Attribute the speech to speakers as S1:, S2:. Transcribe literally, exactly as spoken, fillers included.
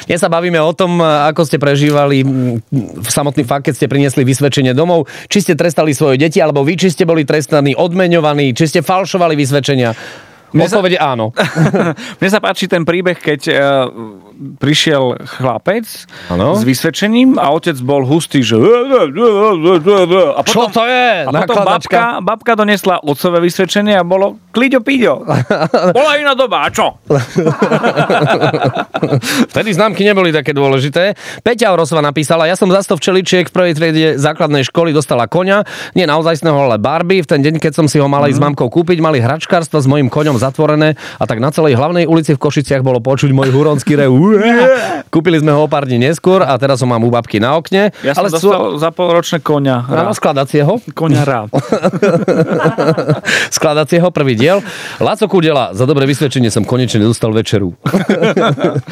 S1: Dnes sa bavíme o tom, ako ste prežívali v samotný fakt, keď ste priniesli vysvedčenie domov. Či ste trestali svoje deti, alebo vy, či ste boli trestaní, odmeňovaní, či ste falšovali vysvedčenia. Odpovede sa... áno.
S2: Mne sa páči ten príbeh, keď uh, prišiel chlapec
S1: ano?
S2: s vysvedčením a otec bol hustý, že... A
S1: Čo
S2: potom,
S1: to je?
S2: A potom babka, babka donesla otcové vysvedčenie a bolo kliďo píďo. Bola iná doba, a čo?
S1: Vtedy známky neboli také dôležité. Peťa Orosova napísala, ja som za sto včeličiek v prvej triede základnej školy dostala koňa, nie naozajstného, ale Barbie. V ten deň, keď som si ho mala ísť s mamkou kúpiť, mali hračkárstva s mojím koňom zatvorené a tak na celej hlavnej ulici v Košiciach bolo počuť môj huronský rev. Kúpili sme ho o pár dní neskôr a teraz ho mám u babky na okne.
S2: Ja som ale dostal sú... za polročné koňa.
S1: Áno, skladacieho.
S2: Koňa rád.
S1: Skladacieho prvý diel. Laco Kudela, za dobré vysvedčenie som konečne dostal večeru.